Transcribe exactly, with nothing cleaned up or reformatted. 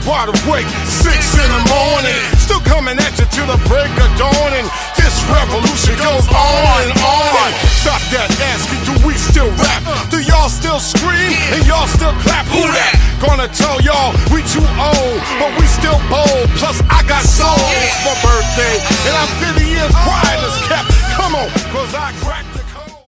wide awake, six in the morning, still coming at you till the break of dawn. And this revolution goes on and on. Stop that asking, do we still rap? Do y'all still scream and y'all still clap? Who that? Gonna tell y'all we too old, but we still bold. Plus I got soul. It's my birthday and I'm fifty years quiet as kept. Come on, cause I crack.